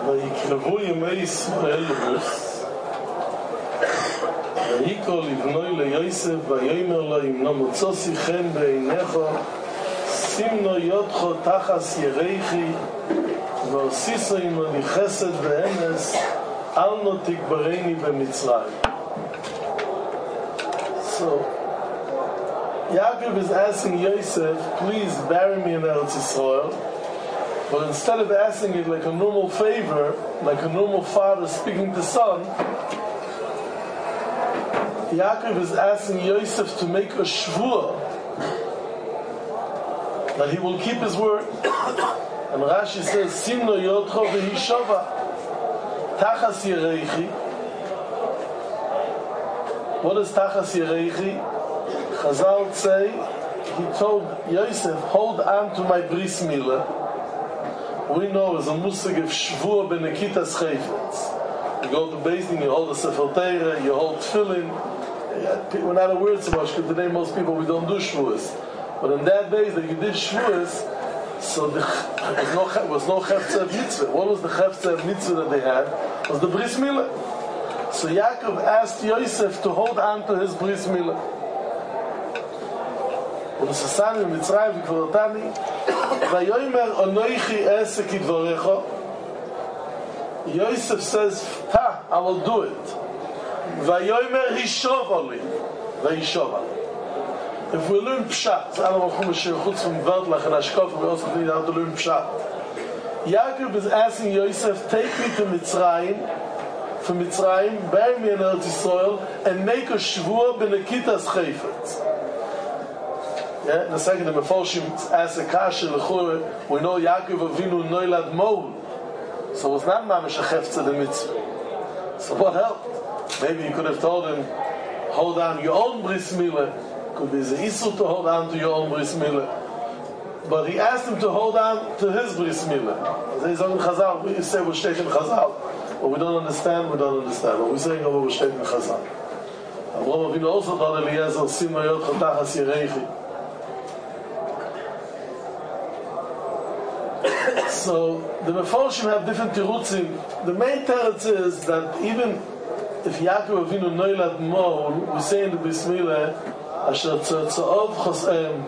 ויקרבו ימי ישראל לבוס ויקרא לבנוי ליוסף ויאמר לו אם לא מוצאתי חן בעיניך שימנו יודך תחת ירחי ועשיסו עמדי חסד ואמס אל נא תגברני במצרים. So Yaakov is asking Yosef, please bury me in Eretz Yisrael. But instead of asking it like a normal favor, like a normal father speaking to son, Yaakov is asking Yosef to make a shvua that he will keep his word. And Rashi says, Simno Yodcho v'hishova Tachas Yereichi. What is Tachas Yereichi? Chazal say, he told Yosef, hold on to my bris milah. We know as a musig of shvua benekitas chayfetz. You go to Beis Din, you hold a sefer Torah, you hold tefillin. We're not aware so much because today most people we don't do shvuas. But in that days that you did shvuas, so there was no cheftzeh of mitzvah. What was the cheftzeh of mitzvah that they had? It was the bris milah. So Yaakov asked Yosef to hold on to his bris milah. ולססני במצרים וכבודתני ויאמר אנוכי אעשה כדבריך. Yosef says, I will do it. ויאמר הישוב עלי וישוב עלי. If we learn pshat, I don't know what's from Vertlach and Ashkof, we also need how to learn pshat. Yaakov is asking Yosef, take me to Mitzrayim, from Mitzrayim, bury me in Eretz Yisrael, and make a shvua b'nekitas chayfetz. Yeah, in the second, the Meforshim ask a kasha l'chur. We know Yaakov Avinu noilad mol, so it's not mamish a cheftzeh the mitzvah. So what helped? Maybe you could have told him, hold on your own bris milah. Could be the issur to hold on to your own bris milah. But he asked him to hold on to his bris milah. They say in Chazal, we say we're stating Chazal, but we don't understand. What we're saying over we're stating Chazal. Avraham Avinu also told Eliezer, Simno Yodcha Tachas Yereichi. So the Meforshim have different tirutzim. The main teretz is that even if Yaakov Avinu noilad mol, we say in the bris milah, asher tza'ov chosem.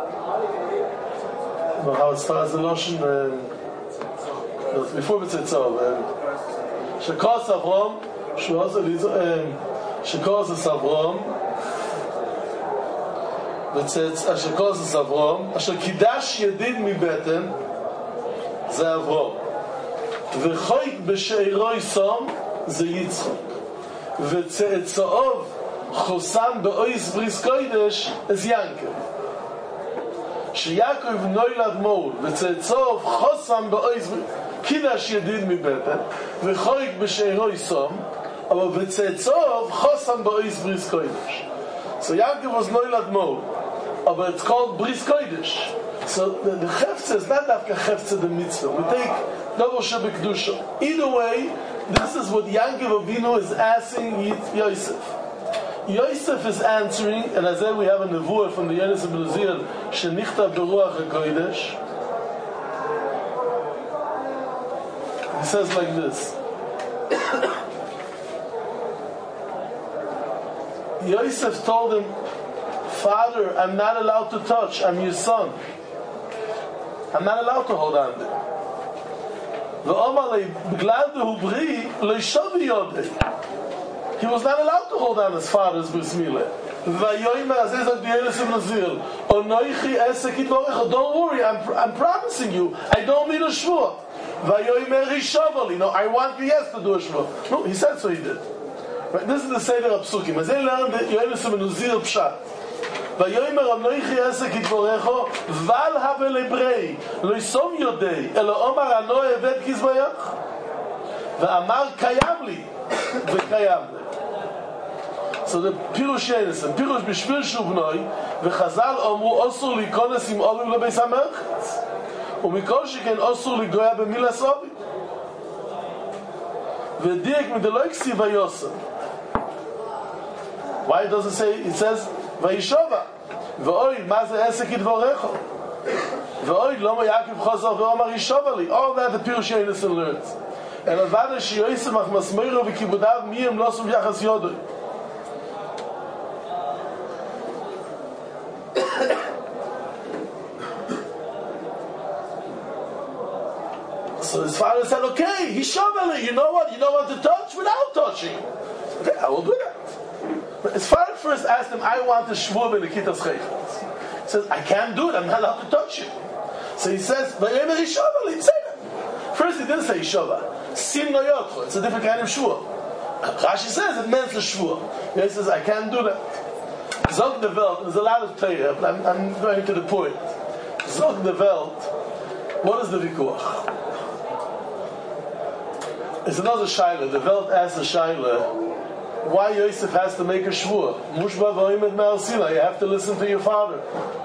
How it starts the notion before we say tza'ov. Shekos Avram, Shekos Avram. That says Shekos Avram, asher kidash yedid mi beten. זה אברהם וחויק בשעירוי סום זה יצחק וצאצאוב חוסם באויס בריס קודש אז ינקב שיעקב נוילד מול וצאצאוב חוסם באויס קידש ידיד מבטן וחויק בשעירוי סום אבל וצאצאוב חוסם באויס בריס קודש. So Yaakov was noilad mol, but it's called bris kodesh. So the cheftzeh is not after cheftzeh the mitzvah. We take double shebek kedusha. Either way, this is what Yaakov Avinu is asking Yosef. Yosef is answering, and as we have a nevuah from the Yonis ibn Uziel, shenichta beruach hakodesh. He says like this. Yosef told him, Father, I'm not allowed to touch. I'm your son. I'm not allowed to hold on there. He was not allowed to hold on his father's bris milah. Don't worry, I'm promising you, I don't need a shvua. No, I want you yes to do a shvua. No, he said so he did. Right, this is the Seder HaPsukim. As they learned the Yonis ibn Uziel Pshat. ויאמר אנוכי אעשה כדבריך בל הווה לברei לא יסום יודי אלא אומר אנו עבד כזבח ואמר קיים לי וקיים לי. So the Pirush Yonis and Pirush בשביל שהוא בנוי וחז"ל אמרו אסור להיכנס עם אובים לבית המרחץ ומכל שכן אסור לגוע במילס אובים ודייק מדלוי כסיב היוסם. Why it doesn't say, it says וישובע ואוי מה זה עסק כדבריך ואוי למה יעקב חזר ואומר ישובע לי. All that the Pirush Yonis learns. אלא ודאי שיוסף מחמסמרו וכיבודיו מי הם לא סוף יחס יודוי. So his father said, okay, he shovel it. You know what? You don't want to touch without touching. Okay, I will do that. But his father first asked him, I want to shvuah in the Kitas Chaychas. He says, I can't do it. I'm not allowed to touch you. So he says, Vayomer he shovel. He said that. First he didn't say shova. Sim no yotcho. It's a different kind of shvuah. Rashi says it meant the shvuah. He says, I can't do that. Zog the Welt, there's a lot of Torah, but I'm going to the point. Zog the Welt, what is the vikuach? It's another shaila. The Welt asks the shaila, why Yosef has to make a shvuah? Mushba v'oimed me'al Sinai. You have to listen to your father.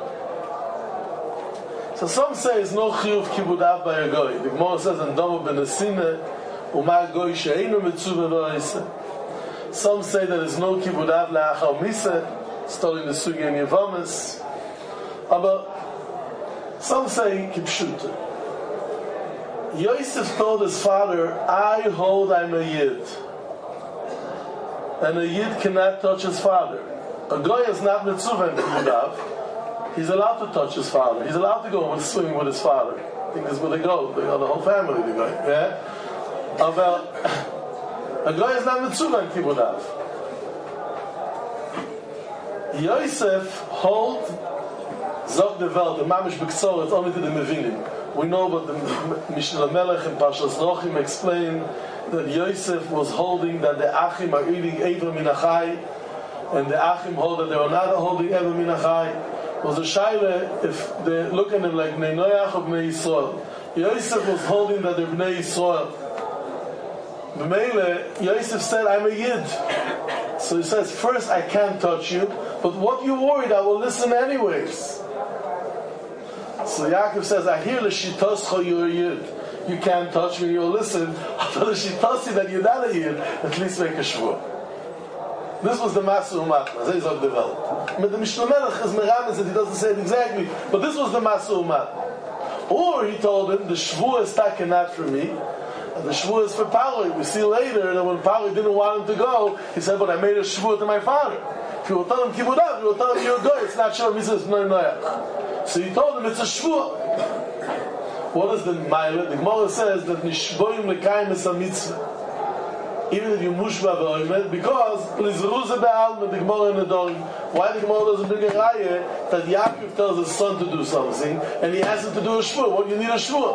So some say it's no chiyuv kibudav by a goy. The Gemara says in Domo ben Asina, Umar goy she'einu mitzuva v'oiseh. Some say that there's no kibudav la'achal miseh, studying the sugi and Yevamis. But some say kipshuta. Yosef told his father, I hold I'm a yid. And a yid cannot touch his father. A goy is not mitzuva kibudav. He's allowed to touch his father. He's allowed to go swimming with his father. I think that's where they go. They go the whole family. They go. Yeah. Well, a guy is not mitzuva in kibudav. Yosef hold zog the Welt. The mamish b'ktsor. It's only to the mevinim. We know, but the Mishnah Melech and Parshas Rochim explain that Yosef was holding that the Achim are eating Ever min achai, and the Achim hold that they are not holding Ever min achai. Was a shaila if they look at him like Bnei Noach or Bnei Yisrael. Yosef was holding that they're Bnei Yisrael. B'meile, Yosef said, I'm a Yid. So he says, first I can't touch you, but what you worried, I will listen anyways. So Yaakov says, I hear l'shitoscha you're a Yid. You can't touch me, you'll listen. But l'shitosi that you're not a Yid, at least make a shvuah. This was the Masu Umat, as he's of the Welt. But the Mishnah Melech is meramis that he doesn't say it exactly, but this was the Masu Umat. Or he told him, the Shvuah is taken not for me, and the Shvuah is for Paroi. We see later that when Paroi didn't want him to go, he said, but I made a Shvuah to my father. If you will tell him Kibudav, you will tell him you're good, it's not sure he says, no, no. So he told him it's a Shvuah. What is the Ma'ileh? The Gemara says that Nishboim Lekayim is a mitzvah. Even if you mushba v'oimed, because l'izruze be'alma the Gemara in the Dorim. Why the Gemara doesn't bring a raya that Yaakov tells his son to do something and he asks him to do a shvuah? What do you need a shvuah?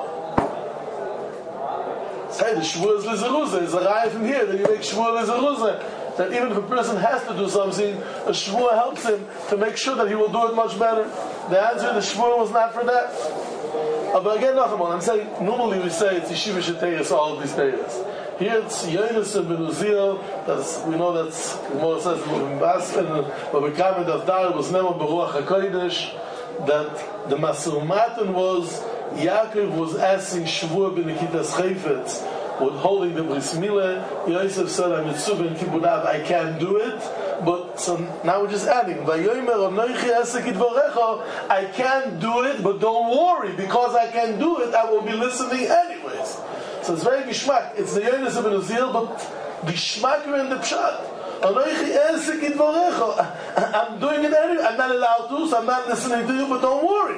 Say the shvuah is l'izruze. It's a raya from here that you make shvuah l'izruze. That even if a person has to do something, a shvuah helps him to make sure that he will do it much better. The answer, the shvuah was not for that. But again, I'm saying, normally we say it's Yeshiva Sheteiros, all of these Teiros. Here it's Yonis and Ben Uziel. We know that's Gemara says in Baskin, but we come in Dafdar was Nemo Beruach HaKodesh that the Masumatin was Yaakov was asking Shavuot ben Nikitas Chayfetz was holding the Bris Milah. Yosef said, I'm Mitzuv in Kibudav, I can't do it. But so now we're just adding Vayomer Onoichi Esek Idvorecho, I can't do it, but don't worry, because I can do it, I will be listening anyways. So it's very gishmak. It's the Yonis of Uziel, but gishmak in the pshat. I'm doing it anyway. I'm not allowed to, so I'm not listening to you, but don't worry.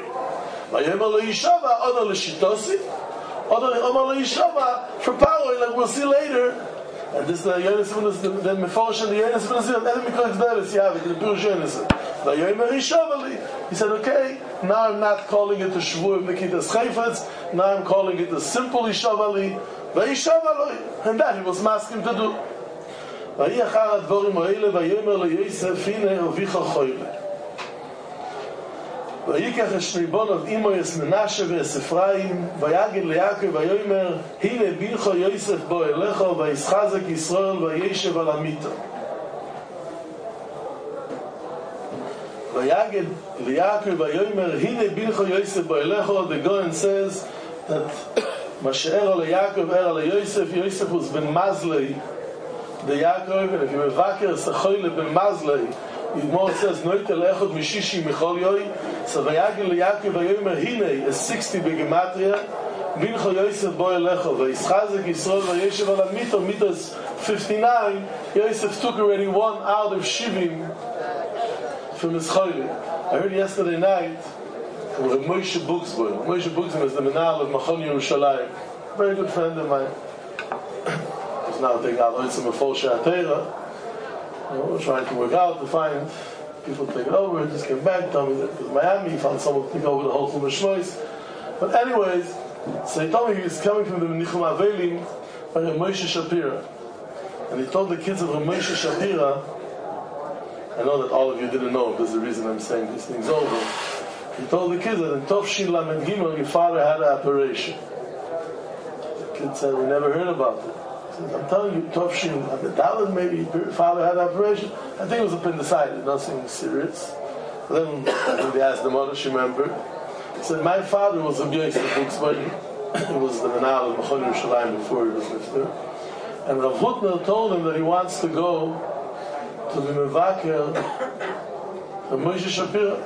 For power, like we'll see later. And this the Yonis of Uziel, the Mefosh and the Yonis of Uziel, and the Mikol Gdelis, the Pur Yonis. He said, okay, now I'm not calling it a Shavuot Nikitas Chayfetz, now I'm calling it a simple Ishavali, and that he was asking to do. Vayachar advorim oile, vayomer leYosef, hine ovicha choyle. Vayikach eshnei bonov imoyes Menashe ve'es Ephraim, vayagid leYaakov, vayomer, hine bilcho Yosef bo elecho, vayischazek Yisrael, vayeshev al amito. Vayagid leYaakov vayomer hine bilcho Yosef bo'elecho. The Goyen says that Mashe'er leYaakov er leYosef. Yosef was ben Mazlei the Yaakov, and if you mevaker sechoyle ben Mazlei, Yigmor says noite le'echod mishishi michol yoy. So Vayagid leYaakov vayomer hine is 60 begematria. Mincha Yosef Boy Lecho, Vayischazik Yisrael Vayeshev Al Mito, Mito's 59, Yosef took already one out of Shivim from his Choyle. I heard yesterday night from Moshe Buxbaum. Moshe Buxbaum is the Menal of Machon Yerushalayim. Very good friend of mine. He's now taking out Oitzim Mefol She'atera. We're trying to work out to find people to take it over. He just came back, told me that it was Miami, he found someone to take over the whole Chumash Shmois. But anyways, so he told me he was coming from the Menichum Avelim by Moshe Shapira. And he told the kids of Moshe Shapira, I know that all of you didn't know, because the reason I'm saying these things over. He told the kids that in Tov Shin Lamed Gimel, your father had an operation. The kids said, we never heard about it. He said, I'm telling you, Tov Shin Lamed Daled, maybe your father had an operation. I think it was appendicitis, nothing serious. Then when they asked the mother, she remembered. He said, my father was a Yosef Buxbaum. He was the Menal of Machon Yerushalayim before he was Mifter. And Rav Hutner told him that he wants to go to the Mevaker of Moshe Shapira.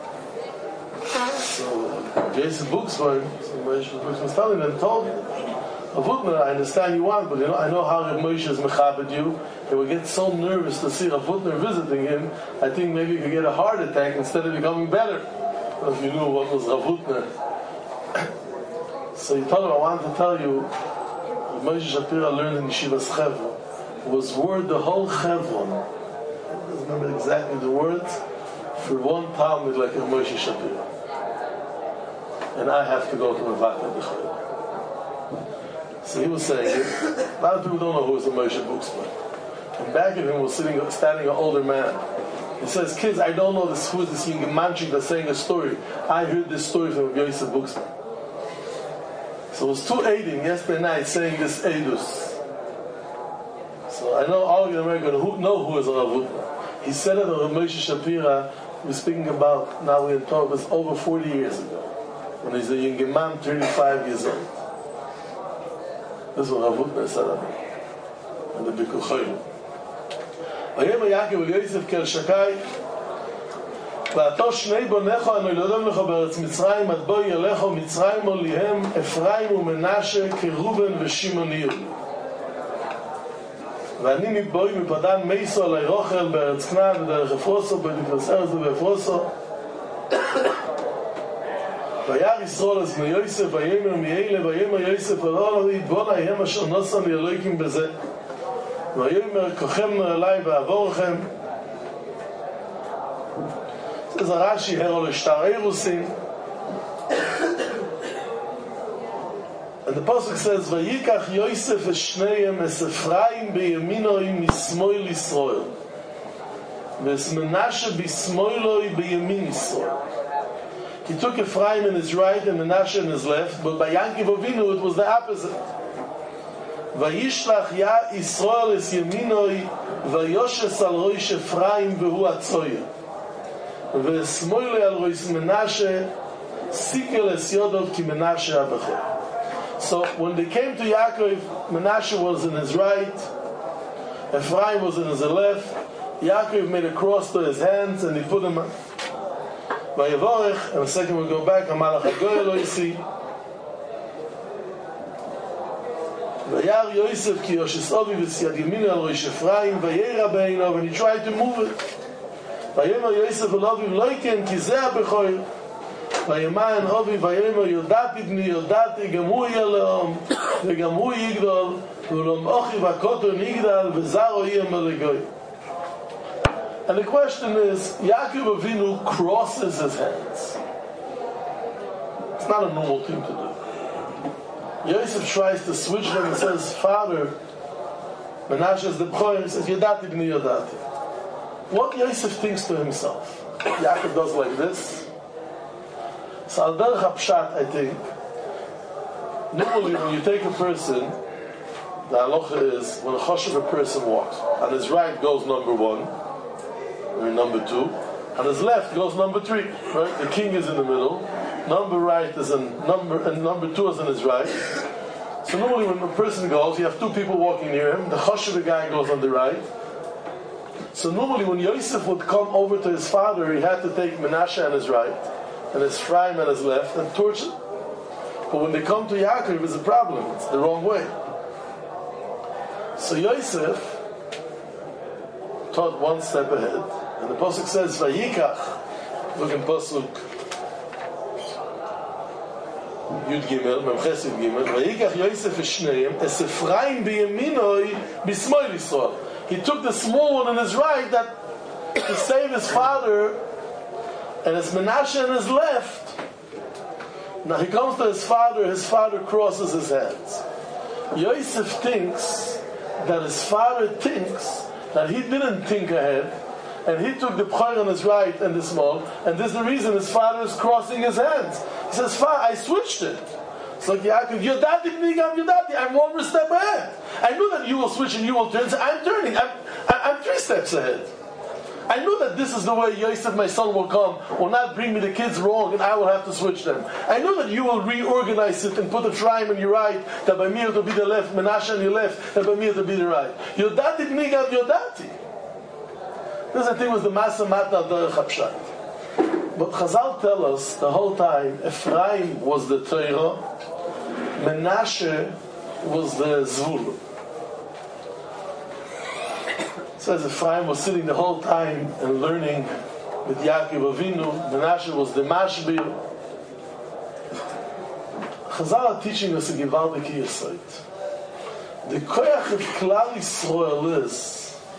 So Yosef Buxbaum, Moshe Buxbaum was telling him, told Rav Hutner, I understand you want, but you know, I know how Rav Moshe is mechabed you. He would get so nervous to see Rav Hutner visiting him, I think maybe he could get a heart attack instead of becoming better. If you knew what was Rav Hutner. So he told him, I want to tell you, Moshe Shapira learned in Yeshivas Chevron, was word the whole Chevron. I don't remember exactly the words, for one Talmud like a Moshe Shapira. And I have to go to Mevaka B'chayim. So he was saying, a lot of people don't know who was the Moshe Buxbaum. And back of him was standing an older man. He says, kids, I don't know this, who is this young manchik that's saying a story. I heard this story from Yosef Buxbaum. So it was two Eidim yesterday night saying this Eidus. So I know all of you in America know who is Rav Hutner. He said it on Moshe Shapira, we were speaking about, now we're talking, it was over 40 years ago, when he's a young man, 35 years old. This is what Rav Hutner said of him. And the Bikkur Choyim. ויאמר יעקב אל יוסף כאל שקי ואתו שני בונך הנולדים לך בארץ מצרים עד בוא ילך מצרים עליהם אפרים ומנשה כרובן ושמעון יהודה ואני מבואי מפדן מייסו עלי רוכל בארץ כנען ודרך אפרוסו בדקלס ארץ ובאפרוסו וירא ישראל אז בני יוסף ויאמר מאלה ויאמר יוסף אל אלוהי בונה הם אשר נוסן לאלוהיקים בזה ויאמר כוחם אליי ועבורכם. Says Rashi, Herol Ishtar Erusin. And the Pasuk says, Vayikach Yosef Eshneim Es Ephraim Beyeminoim Mismoil Yisrael Ves Menashe Bismoiloi Beyemin Yisrael. He took Ephraim in his right and Menashe in his left, but by Yankiv Avinu it was the opposite. Vayishlach Ya Yisrael Es Yeminoi Vayoshes Al Roish Ephraim Vehu Atzoyah Vesmoile al Rois Menashe Sikel es Yodov ki Menashe Abachor. So when they came to Yaakov, Menashe was in his right, Ephraim was in his left. Yaakov made a cross to his hands and he put him Vayevorech, and a second we'll go back, Amalach HaGoy lo yisi Vayar Yosef ki Yoshes Ovi v'siyad Yemin al Roish Ephraim Vayera Beino, and he tried to move it. ויאמר יוסף אל אביו לא ייתן כי זה הבכור ויאמר אביו ויאמר יודעתי בני יודעתי גם הוא יהיה לאום וגם הוא יגדול ולאום אוכי והקוטון יגדל וזרו יהיה מלגוי. And the question is, Yaakov Avinu crosses his hands. It's not a normal thing to do. Yosef tries to switch them and says, Father, Menashe is the bechor, he says, Yodati b'ni Yodati. What Yosef thinks to himself, Yaakov does like this. So al derech hapshat, I think, normally when you take a person, the halacha is when a choshev a person walks, on his right goes number 1, or number 2, on his left goes number 3. Right? The king is in the middle, number right is in number, and number 2 is in his right. So normally when a person goes, you have 2 people walking near him. The choshev guy goes on the right. So normally when Yosef would come over to his father, he had to take Menashe on his right and Ephraim on his left and torch him. But when they come to Yaakov, it's a problem. It's the wrong way. So Yosef taught one step ahead. And the Pasuk says, Vayikach, look in Pasuk Yud Gimel, Memches Yud Gimel, Vayikach Yosef Eshneim, Es Ephraim Biyaminoi Bismoil Yisrael. He took the small one on his right that to save his father, and as Menashe on his left. Now he comes to his father crosses his hands. Yosef thinks that his father thinks that he didn't think ahead, and he took the b'chor on his right and the small, and this is the reason his father is crossing his hands. He says, I switched it. It's like Yaakov, I'm one more step ahead. I knew that you will switch and you will turn, so I'm turning. I'm 3 steps ahead. I knew that this is the way Yosef, my son, will not bring me the kids wrong, and I will have to switch them. I knew that you will reorganize it and put Ephraim on your right, that by me it will be the left, Menashe on your left, that by me it will be the right. Yodati b'nigav yodati. This, I think, was the Masa Matna Derech HaPshat. But Chazal tell us the whole time, Ephraim was the Torah, Menashe was the Zvulun. It says Ephraim was sitting the whole time and learning with Yaakov Avinu. Menashe was the Mashbir. Chazal are teaching us a Givaldik Yesod. The Koyach of Klal Yisrael is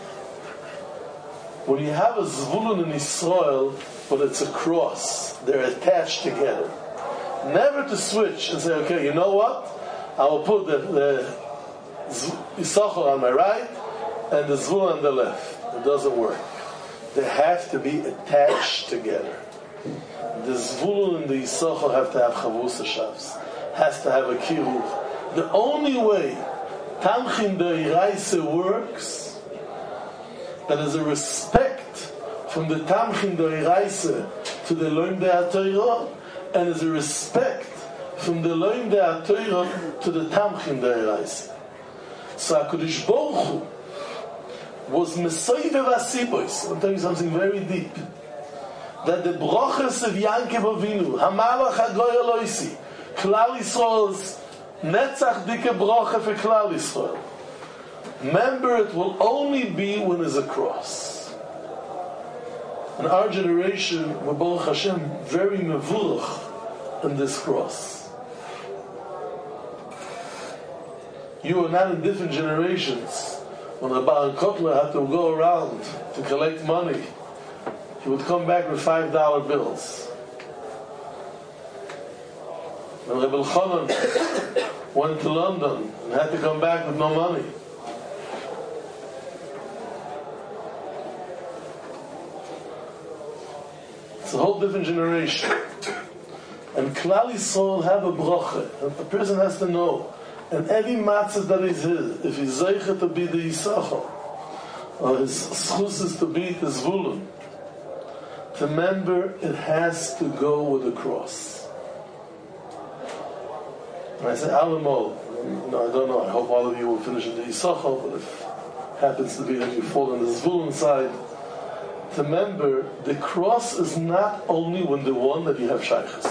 when you have a Zvulun in Yisrael, but it's a cross, they're attached together. Never to switch and say, okay, you know what? I will put the Yisachar on my right and the Zvulun on the left. It doesn't work. They have to be attached together. The Zvulun and the Yisachar have to have Chavus Hashavs. Has to have a Kiruv. The only way Tamchin Deiraisa works, that is a respect from the Tamchin Deiraisa to the Loim De'atorah, and is a respect from the Loim De'atorah to the Tamchin Deiraisa. So HaKadosh Baruch Hu was Mesayve Vasibois. I'll tell you something very deep. That the brachas of Yaakov Avinu, Hamalach HaGoy Eloisi, Klal Yisrael's Netzach Dike bracha for Klal Yisrael. Remember, it will only be when there's a cross. In our generation, we're Baruch Hashem very mevurach in this cross. You are not in different generations. When the Baal Kotler had to go around to collect money, he would come back with $5 bills. When Rebbe Elchanan went to London and had to come back with no money. It's a whole different generation. And Klal Yisrael have a bracha. And the person has to know. And every matzah that is his, if he's zeicha to be the Yisachar, or his schus is to be the Zvulun, to remember it has to go with the cross. And I say, Alamo, I don't know, I hope all of you will finish in the Yisachar, but if it happens to be that you fall on the Zvulun side, to remember, the cross is not only when the one that you have shaykhs.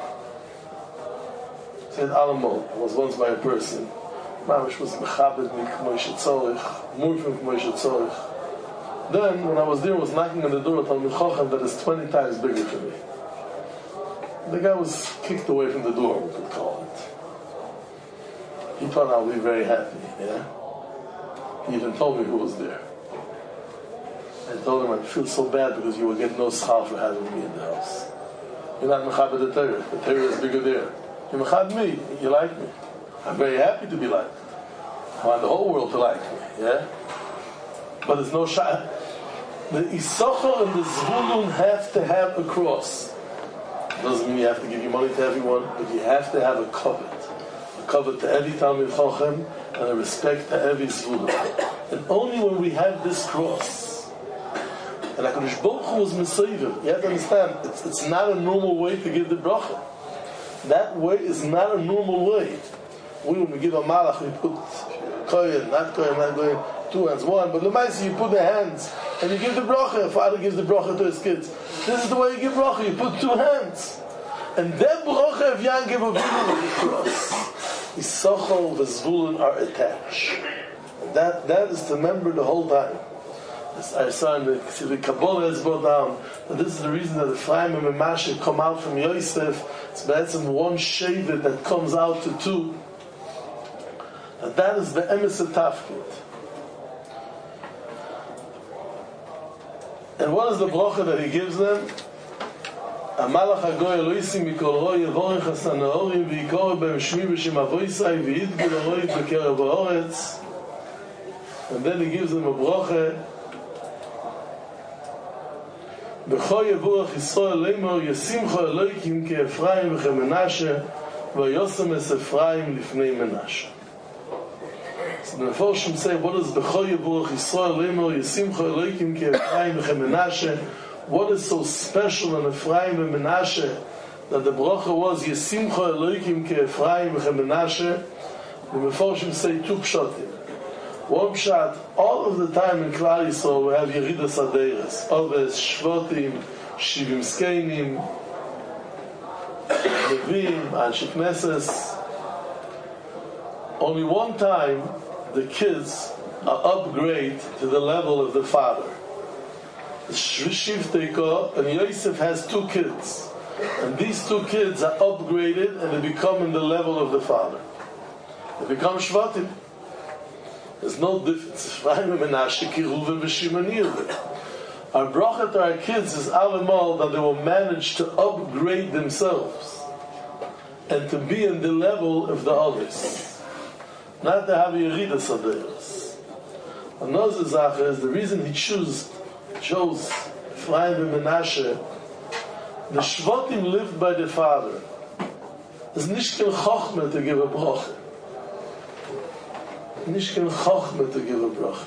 Said Alamo, I was once by a person, Mamish was mechabed Moshe Tzorich, Murfim Moshe Tzorich. Then, when I was there, was knocking on the door of Talmid Chacham that is 20 times bigger than me. The guy was kicked away from the door, we could call it. He thought I would be very happy, yeah? He even told me who was there. I told him I feel so bad because you will get no schar for having me in the house. You're not mechabed the Torah. The Torah is bigger there. You mechabed me. You like me. I'm very happy to be liked. I want the whole world to like me. Yeah? But there's no shah. The Issachar and the Zvulun have to have a cross. Doesn't mean you have to give your money to everyone, but you have to have a covet. A covet to every Talmid Chacham and a respect to every Zvulun. And only when we have this cross, and HaKadosh Baruch Hu was Mesayver. You have to understand, it's not a normal way to give the bracha. That way is not a normal way. When we give a malach, we put kohen, not 2 hands, one, but l'maisa you put the hands, and you give the bracha. Father gives the bracha to his kids. This is the way you give bracha, you put 2 hands. And that bracha bracha of Yankiv Avinu with the cross. Yisachar v'Zvulun are attached. That is to remember the whole time. As I saw in the Kabbalah is brought down, that this is the reason that Ephraim and Menashe come out from Yosef. It's basically one Shevet that comes out to two. And that is the Emes Tafkid. And what is the bracha that he gives them? Amalach hagoy Eloisim mikol roi yevorech hasanaorim v'yikor b'hem shmi b'shem avoisai v'yidgul aroit b'kerev ha'oretz. And then he gives them a bracha. B'cho yevorech Yisrael leimor yesimcha Eloikim ke'Ephraim v'chemenashe v'yosem es Ephraim lifnei Menashe. So the Meforshim say, what is B'cho yevorech Yisrael leimor yesimcha Eloikim ke'Ephraim v'chemenashe? What is so special in Ephraim and Menashe that the bracha was Yesimcha Eloikim ke Ephraim and Menashe? The Meforshim say two pshatim. One pshat, all of the time in Klal Yisrael we have Yeridas Aderes, Oves, Shvotim, Shivim Skeinim, Levim, Anshe Knesses. Only one time the kids are upgraded to the level of the father. Shivteika and Yosef has two kids, and these two kids are upgraded and they become in the level of the father. They become Shvatim. There's no difference. Ephraim and Menashe, Kiruvim and Shimon Yirveh. Our bracha to our kids is allemal that they will manage to upgrade themselves and to be in the level of the others, not to have Yeridas Aderes. Another zache is the reason he chose Ephraim and Menashe. The Shvatim lived by the father. There's nishkin chochmah to give a bracha. Nishkin chochmah to give a bracha.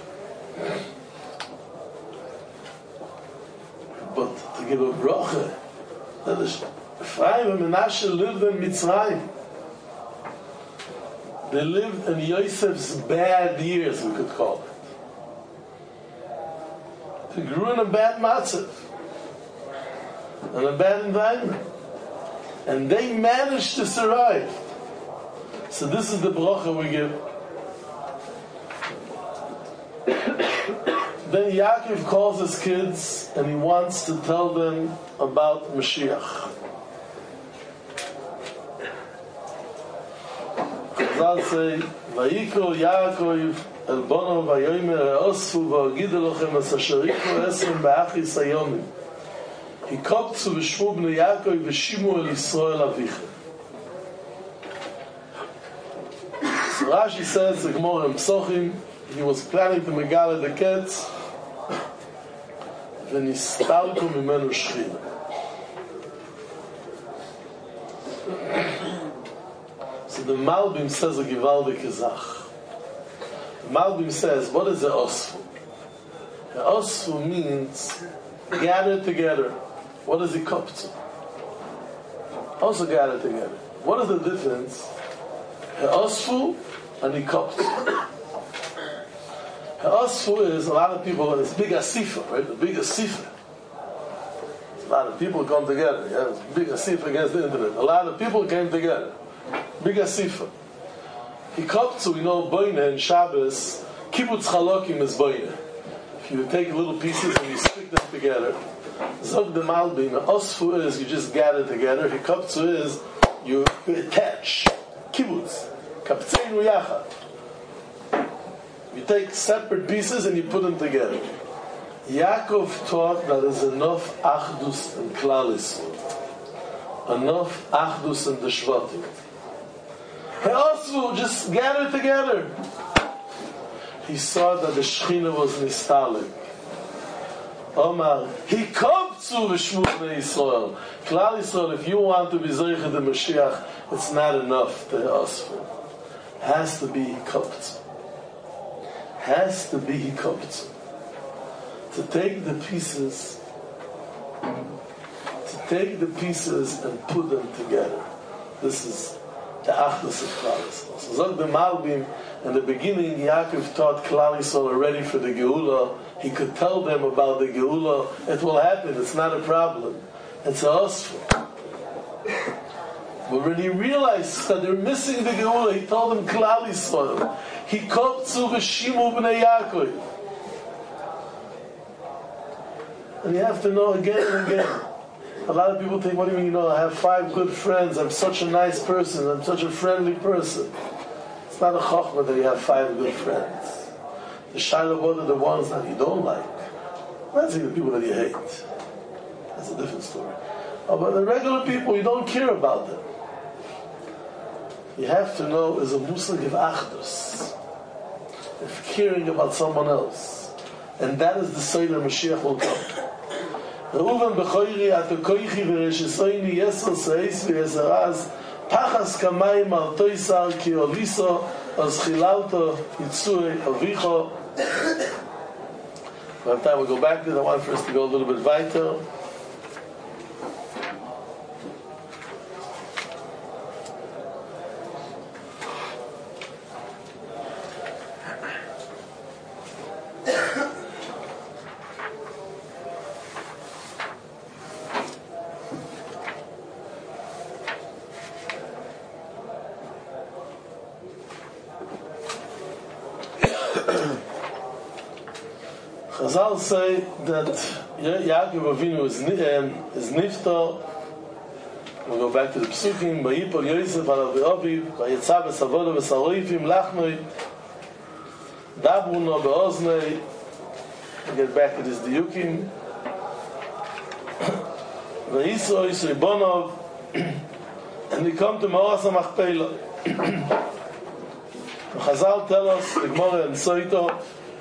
But to give a bracha, that is, Ephraim and Menashe lived in Mitzrayim. They lived in Yosef's bad years, we could call it. They grew in a bad matzav, in a bad environment, and they managed to survive. So this is the bracha we give. Then Yaakov calls his kids and he wants to tell them about Mashiach. Chazal say, Vayikol Yaakov El bono vayomer osfu v'agida lochem as asheriko esrim ba'achis hayomim. Hikoptzu v'shmu b'nei Yaakov v'shimu el Yisrael avichem. So Rashi says, the Gemara in Psochim, he was planning to megala the kids, v'nistalku mimenu shchina. So the Malbim says a givaldik zach. Malbim says, what is the osfu? The osfu means gather together. What is the koptu? Also gather together. What is the difference? The osfu and the koptu. The osfu is a lot of people, it's big asifa, right? The big asifa. A lot of people come together. Yeah? Big asifa against the internet. A lot of people came together. Big asifa. Hikoptzu, we know, boine and Shabbos, kibbutz chalokim is boine. If you take little pieces and you stick them together, zog the malbim, osfu is you just gather together, hikoptzu is you attach. Kibbutz, kaptzeinu yachad. You take separate pieces and you put them together. Yaakov taught that there's enough achdus in Klal Yisrael, enough achdus in the Shvatim. He also just gathered together. He saw that the Shechina was nistalik. Omar, he koptzu v'shmu b'nei Yisrael. Klal Yisrael, if you want to be Zoycha the Mashiach, it's not enough to osfu. Has to be koptzu. Has to be koptzu. To take the pieces and put them together. This is the achdus of Klal Yisrael. So Zog the Malbim, in the beginning, Yaakov taught Klal Yisrael already for the Geula. He could tell them about the Geula. It will happen. It's not a problem. It's a osfu. But when he realized that they're missing the Geula, he told them Klal Yisrael. He koptzu v'shimu b'nei Yaakov. And you have to know again and again. A lot of people think, what do you mean, I have 5 good friends, I'm such a nice person, I'm such a friendly person. It's not a chokhmah that you have 5 good friends. The Shiloh, what are the ones that you don't like? That's the people that you hate. That's a different story. But the regular people, you don't care about them. You have to know is a muslig of achdus, of caring about someone else. And that is the Seder Mashiach will come. Reuven b'choyri atokoichi v'reshisoini yesel seis v'yesaraz pachas kamayim al toisar ki oliso os chilalto yitzui avicho. By the time we go back to it, I want for us to go a little bit weiter. Chazal say that Yaakov Avinu is nifta. We'll go back to the Psukim. Vayipol Yosef al Aviv, vayetzav v'savoda v'saroifim lachnoi, dabru no be'oznei. We get back to this diukim. Vayisro Yisro Ibonov, and they come to Ma'oras HaMachpelah. Chazal tell us, the Gemara in Soito,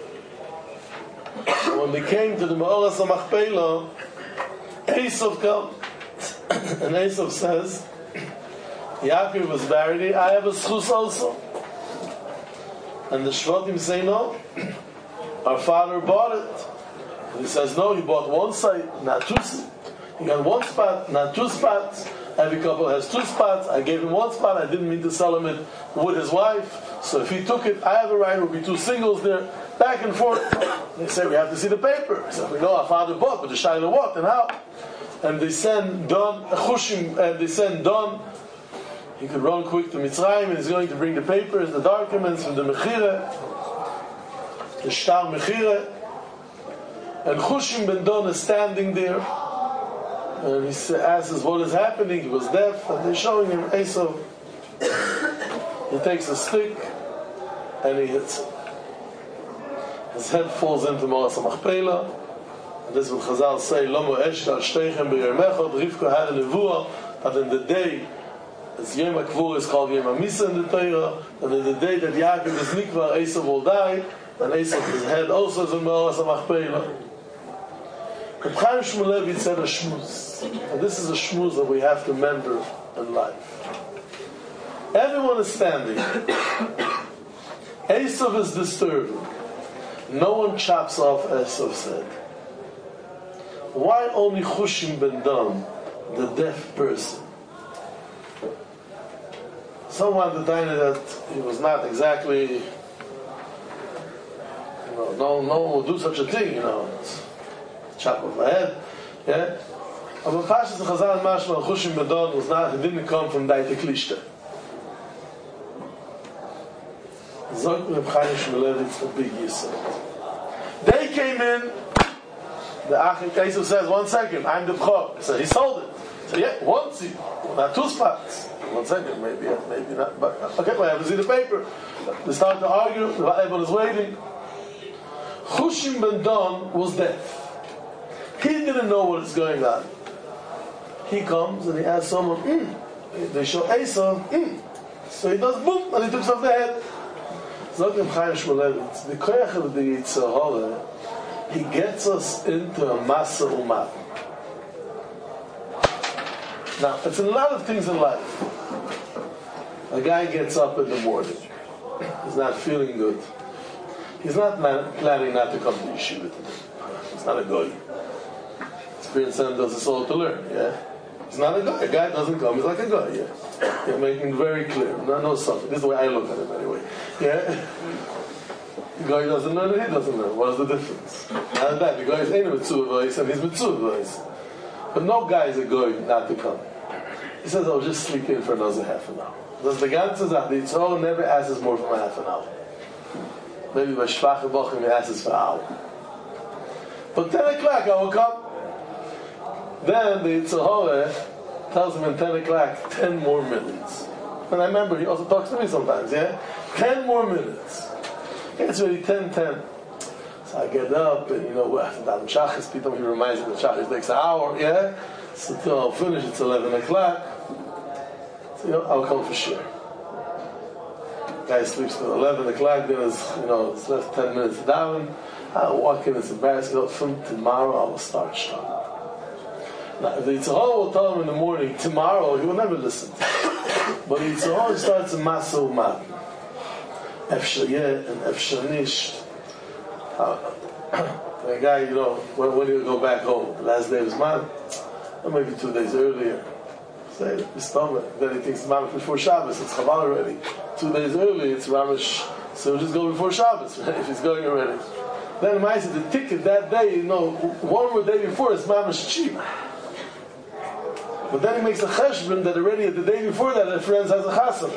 when they came to the Ma'oras HaMachpelah, Esav comes, and Esav says, Yaakov was buried, I have a schus also. And the Shvatim say, no, our father bought it. And he says, no, he bought one side, not 2 sides. He got 1 spot, not 2 spots. Every couple has 2 spots. I gave him 1 spot. I didn't mean to sell him it with his wife. So if he took it, I have a right. It would be 2 singles there, back and forth. They say, we have to see the paper. So we know our father bought, but the Shiloh what and how? And they send Don, Chushim, and they send Don. He could run quick to Mitzrayim, and he's going to bring the papers, the documents from the Mechire, the Shtar Mechire. And Chushim ben Don is standing there. And he asks what is happening. He was deaf, and they're showing him Esav. He takes a stick and he hits him. His head falls into Ma'oras HaMachpelah. And this is what Chazal say, Lomo eshta shteichem b'yermechot. Rivka had a nevuah that in the day, as Yom HaKvur is called Yom HaMisa in the Torah, and in the day that Yaakov is nikvar, Esav will die, and Esav, his head also is in Ma'oras HaMachpelah. Reb Chaim Shmulevitz said a shmuz, and this is a shmuz that we have to remember in life. Everyone is standing. Esav is disturbed. No one chops off Esav's head. Why only Chushim ben Don, the deaf person? Someone at the time that he was not exactly, no one will do such a thing, chop off my head. Yeah? But Pashas and Chazal and Mashma, Chushim ben Don was not, he didn't come from Daite Klishta. Zog Reb Chaim Shmulevitz, a big yisod. They came in, the Achim Esav says, 1 second, I'm the Bchor. So he sold it. So yeah, 1 seat, not 2 spots. 1 second, maybe not. But okay, we have to see the paper. They start to argue, everyone is waiting. Chushim ben Don was deaf. He didn't know what is going on. He comes and he asks someone, They show Esav, So he does boom, and he took off the head. Zog Reb Chaim Shmulevitz, the koyach of the Yetzer Hara, he gets us into a masa umat. Now, it's a lot of things in life. A guy gets up in the morning. He's not feeling good. He's not planning not to come to yeshiva today. He's not a goy. Experience Center does this all to learn, yeah? He's not a guy. A guy doesn't come, he's like a guy, yeah? You're making it very clear. No something. This is the way I look at it anyway. Yeah? The guy doesn't learn and he doesn't learn. What is the difference? Not that. The guy is in a mitzvah voice and he's mitzvah voice. But no guy is a guy not to come. He says, I'll just sleep in for another half an hour. Because the ganze Sache, the Yitzhak never asks more from a half an hour. Maybe by Shvache Bochum he asks for an hour. But 10 o'clock I will come. Then the Yitzhak tells him in 10 o'clock, 10 more minutes. And I remember he also talks to me sometimes, yeah? 10 more minutes. It's really 10. So I get up and after that Shachis, he reminds me that Shachis takes an hour, yeah? So till I'll finish, it's 11 o'clock. So I'll come for sure. Guy sleeps till 11 o'clock, then it's left 10 minutes down. I'll walk in, it's embarrassing. From tomorrow I will start strong. Now, if the Yitzhak will tell him in the morning, tomorrow, he will never listen. But the Yitzhak starts a Masa U'Man. Efshar Yeh and Efshar Nish. The guy, when he'll go back home, the last day of his man, or maybe 2 days earlier, say, his stomach, then he thinks Mamish before Shabbos, it's Chaval already. 2 days early, it's Mamish, so he'll just go before Shabbos, if he's going already. Then the the ticket that day, 1 more day before, is Mamish cheap. But then he makes a cheshbon that already the day before that, his friends has a chassan.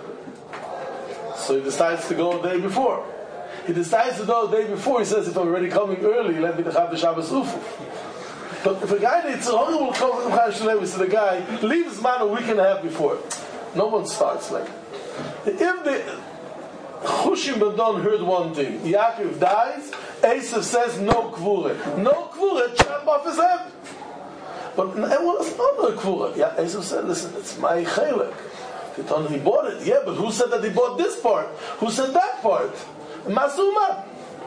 So he decides to go the day before. He decides to go the day before. He says, if I'm already coming early, let me have the Shabbos Ufu. But if a guy needs a Yitzhak will come to the Chaim Shalevi, so the guy leaves his man a week and a half before. No one starts like that. If the Chushim Badon heard one thing, Yaakov dies, Esav says, no kvura. No kvura, chop off his head. But it's not a kvura. Yeah, Esav said, listen, it's my chelek. He told him he bought it. Yeah, but who said that he bought this part? Who said that part? Masuma.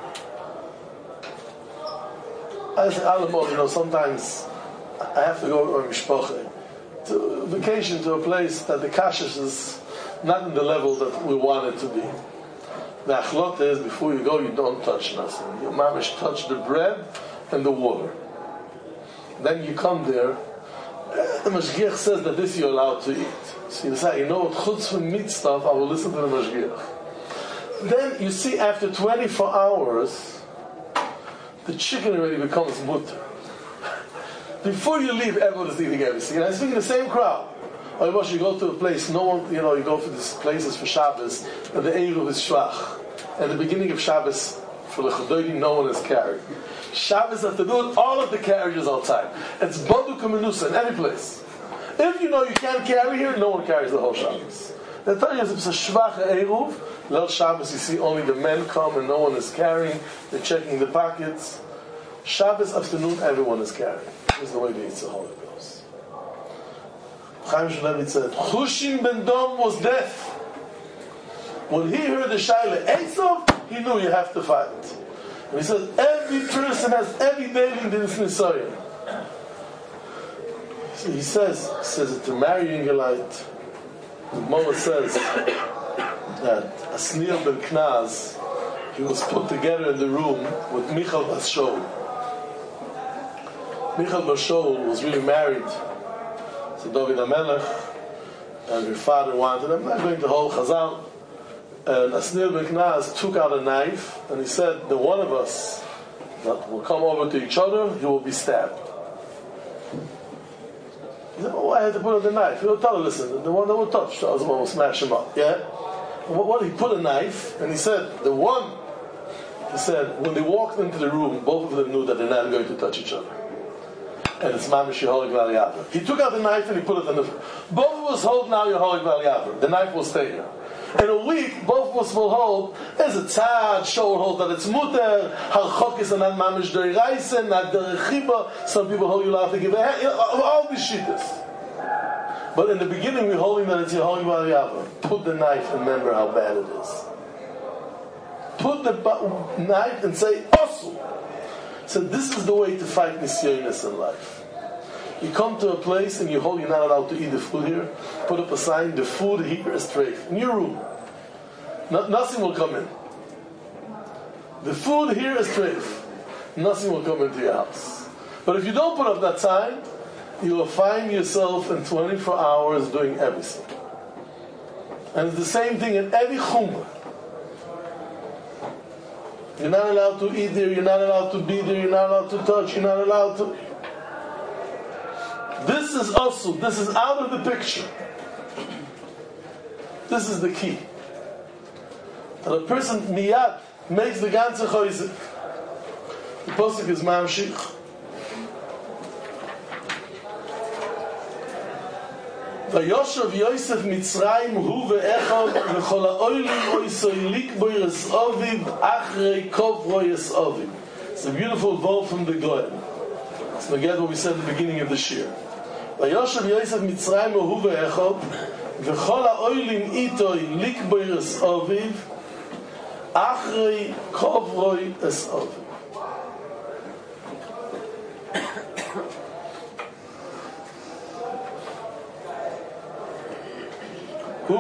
I say, Alamo, sometimes I have to go with my mishpacha to vacation to a place that the kashrus is not in the level that we want it to be. The achlot is, before you go, you don't touch nothing. You mamish touch the bread and the water. Then you come there, the mashgiach says that this you're allowed to eat. So you say, what, chutz from meat stuff, I will listen to the mashgiach. Then you see, after 24 hours, the chicken already becomes mutter. Before you leave, everyone is eating everything. And I speak in the same crowd. Or you go to a place, no one, you go to these places for Shabbos, and the Eruv is Shvach. And the beginning of Shabbos, for the Chododim, no one is carried. Shabbos has to do it, all of the carriages outside. It's Baduk Menusa in any place. If you can't carry here, no one carries the whole Shabbos. They tell you if it's a Shvach Eruv, Lel Shabbos you see only the men come and no one is carrying, they're checking the pockets. Shabbos afternoon, everyone is carrying. This is the way the Yitzhak goes. Chaim Shalevi said, Chushim ben Dom was deaf. When he heard the Shaila Esav, he knew you have to fight. And he says, every person has every day in this Nisayan. So he says it to Mary Ingelite. The Mama says that Asnir ben Knaz, he was put together in the room with Michal Bas Shaul. Michal Bas Shaul was really married to David HaMelech, and her father wanted him. I'm not going to hold Chazal. And Asnir ben Knaz took out a knife, and he said, the one of us that will come over to each other, he will be stabbed. He said, I had to put out the knife. He'll tell her, listen, the one that will touch, the other one will smash him up. Yeah? He put a knife, and he said, he said, when they walked into the room, both of them knew that they're not going to touch each other. And it's Mamish Yeholik V'Aliyavra. He took out the knife and he put it on the... Both of us hold now Yeholik V'Aliyavra. The knife will stay here. In a week, both of us will hold, there's a tzad, Shaul holds that it's muter, halchok is not mamish d'oraisa, not d'rechiba, some people hold you allowed to give a hand, all these shittas. But in the beginning, we're holding that it's Yeholik V'Aliyavra. Put the knife and remember how bad it is. Put the knife and say, Osu. So this is the way to fight nisyonis in life. You come to a place and you're not allowed to eat the food here. Put up a sign, the food here is treif. In your room. Nothing will come in. The food here is treif. Nothing will come into your house. But if you don't put up that sign, you will find yourself in 24 hours doing everything. And it's the same thing in every chumrah. You're not allowed to eat there, you're not allowed to be there, you're not allowed to touch, you're not allowed to... This this is also, this is out of the picture. This is the key. And a person miyad makes the ganze choize. The posuk is mamshich. Vayoshav Yosef Mitzrayim hu ve'echad v'chol ha'olim oisoi likboyres oviv achrei kovroyes oviv. It's a beautiful vow from the Goyen. It's again what we said at the beginning of the shir. Vayoshav Yosef Mitzrayim hu ve'echad v'chol ha'olim itoi likboyres oviv achrei kovroyes oviv. The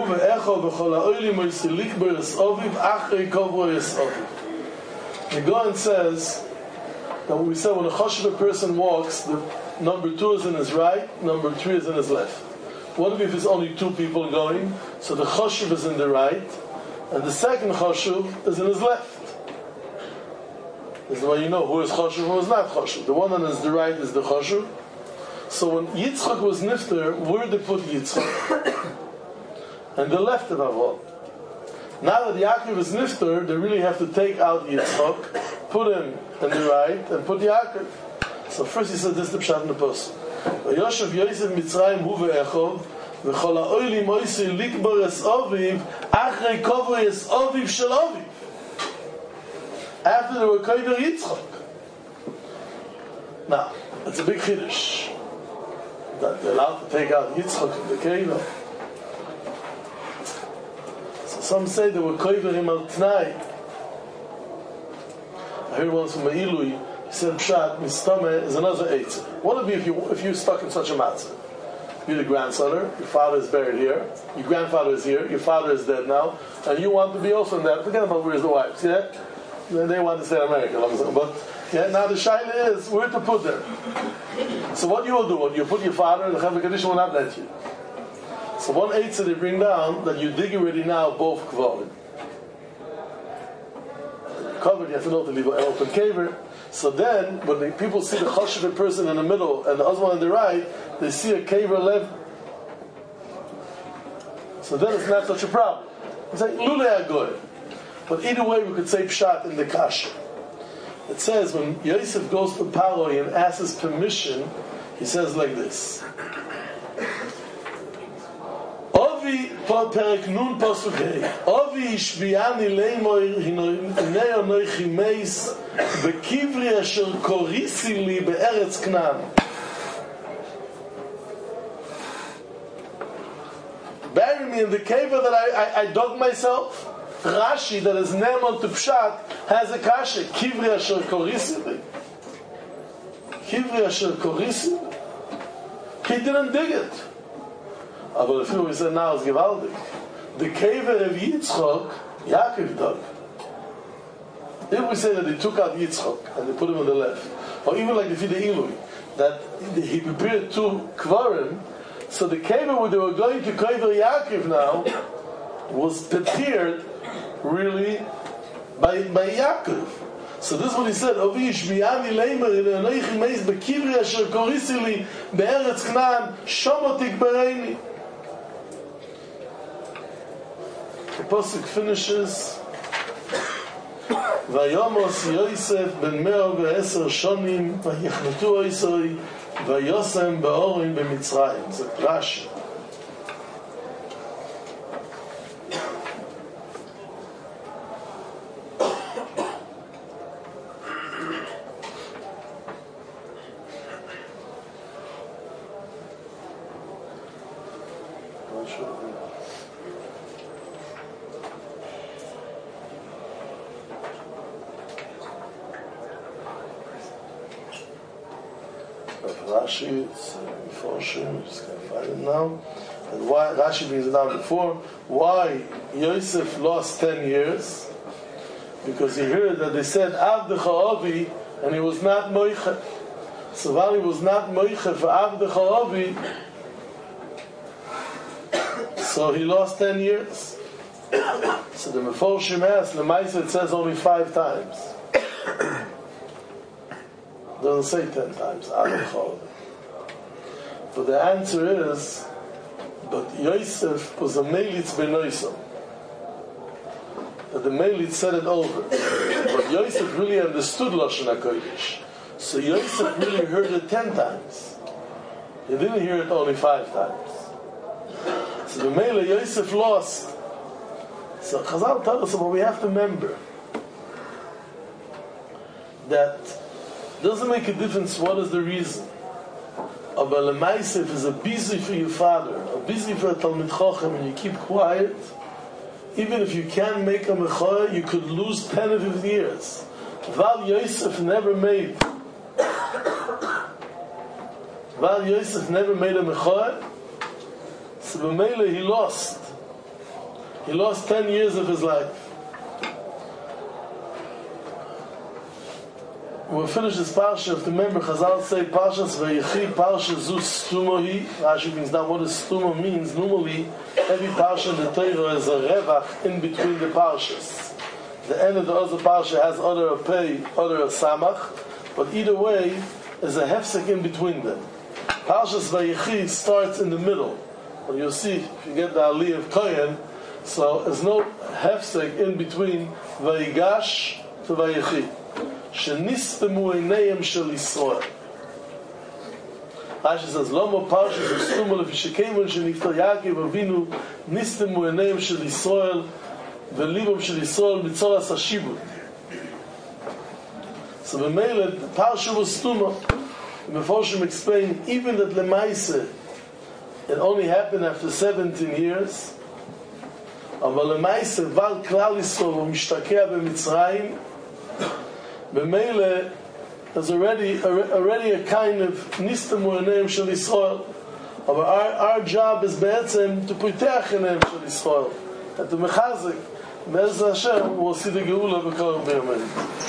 Gaon says that when we said when a choshev person walks, the number 2 is in his right, number 3 is in his left. What if it's only 2 people going? So the choshev is in the right, and the second choshev is in his left. This is why you know who is choshev and who is not choshev. The one on his right is the choshev. So when Yitzchak was nifter, where did they put Yitzchak? And the left of Avon. Now that Yaakov is nifter, they really have to take out Yitzchak, put him in the right, and put Yaakov. So first he said this is the pshat in the post. Vayoshav Yosef Mitzrayim hu ve'echov v'chol ha'olim oisei likbar es oviv achrei kovro es oviv shel oviv. After they were kover Yitzchak. Now, it's a big chiddush that they're allowed to take out Yitzchak from the kever. Some say they were kover him al tnai. I heard once from Ma'ilui, he said pshat mistame is another eight. What would be if you're stuck in such a matzah? You're the grandson, your father is buried here, your grandfather is here, your father is dead now, and you want to be also in that. Forget about where's the wives, yeah? Then they want to stay in America, but yeah, now the shaila is where to put them. So what you will do? You put your father, the Chavei Kaddish will not let you. So one eitzah they bring down that you dig already now both kvarim. Covered, you have to know to leave an open caver. So then, when the people see the choshev person in the middle and the husband on the right, they see a caver left. So then it's not such a problem. It's like lulei agoy. But either way, we could say pshat in the kasha. It says when Yosef goes to Paroi and asks his permission, he says like this. Ovi perek nun posuk hey. Ovi ishbiani leimoir hinei onoichi meis bekivri asher korisi li be'eretz Knan. Bury me in the cave that I dug myself. Rashi, that is Neman to Pshat, has a kasha. Kivri asher korisi li. Kivri asher korisi li. He didn't dig it. But if we say now it's gewaldig. The kever of Yitzchak, Yaakov dug. If we say that they took out Yitzchak and they put him on the left, or even like the Fide Ilui, that he prepared 2 kvarim, so the kever where they were going to kever Yaakov now was prepared really by Yaakov. So this is what he said, Ovish bi'ani leimer in anoichi meis bekivri asher korisi li be'eretz Knan shomotik bereini. The pasuk finishes Vayomos Yosef ben 110 shonim vayichnetu oisoi vayosem ba'orim b'Mitzrayim. It's a Rashi. Rashi, it's before Shem, just can't find it now. And why Rashi brings it down before? Why Yosef lost 10 years? Because he heard that they said Avdecha Ovi, and he was not Moiche. So while he was not Moiche for Avdecha Ovi, so he lost 10 years. So the Meforshim asked, the Maisa it says only 5 times. Doesn't say 10 times. But the answer is, but Yosef was a Melitz ben Yosef. That the Melitz said it over. But Yosef really understood Lashon HaKodesh. So Yosef really heard it 10 times. He didn't hear it only 5 times. So the Mele Yosef lost. So Chazal tell us, but we have to remember that it doesn't make a difference what is the reason. But Lemaisef is a busy for your father, a busy for a Talmid Chochem, and you keep quiet. Even if you can't make a Mechoah, you could lose 10 or 15 years. Val Yosef never made a Mechoah, so b'meila he lost. He lost 10 years of his life. We'll finish this parsha. If you remember, Chazal say Parshas Vayechi, Parsha Zu Stumohi. Rashi brings down what does Stumo means. Normally, every parsha in the Torah is a revach in between the parshas. The end of the other parsha has other a pei, other a samach, but either way is a hefsek in between them. Parshas Vayechi starts in the middle. Well, you'll see if you get the Aliyah of Kohen, so there's no hefsek in between Vayigash to Vayechi. Shenishtemu einayim shel Yisrael. Rashi says, Lomo parshas v'stumol v'shekeimun sheniftar Yaakov Avinu nishtemu einayim shel Yisrael v'libom shel Yisrael mitzoras hashibud. So the Mele, the parsha was stuma. The Meforshim explain even that Lemaise it only happened after 17 years. אבל Lemaise val klal Yisrael v'mishtakea b'Mitzrayim. B'meile, there's already a kind of nistemu einayim shel Yisrael. Our job is be'etzem to putech einayim shel Yisrael and to mechazik. Be'ez Hashem, we'll see the Geula b'kol b'yomim.